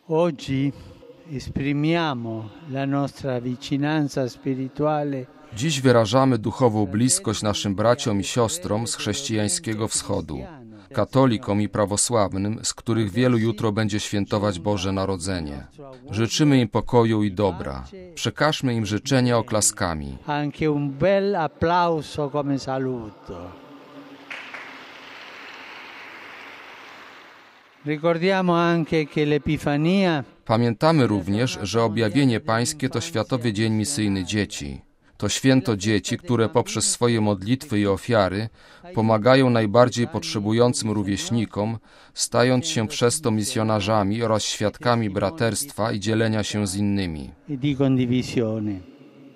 Oggi esprimiamo la nostra vicinanza spirituale. Dziś wyrażamy duchową bliskość naszym braciom i siostrom z chrześcijańskiego wschodu, katolikom i prawosławnym, z których wielu jutro będzie świętować Boże Narodzenie. Życzymy im pokoju i dobra. Przekażmy im życzenia oklaskami. Anche un bel applauso come saluto. Ricordiamo anche che l'Epifania. Pamiętamy również, że objawienie pańskie to Światowy Dzień Misyjny Dzieci. To święto dzieci, które poprzez swoje modlitwy i ofiary pomagają najbardziej potrzebującym rówieśnikom, stając się przez to misjonarzami oraz świadkami braterstwa i dzielenia się z innymi. E di condivisione.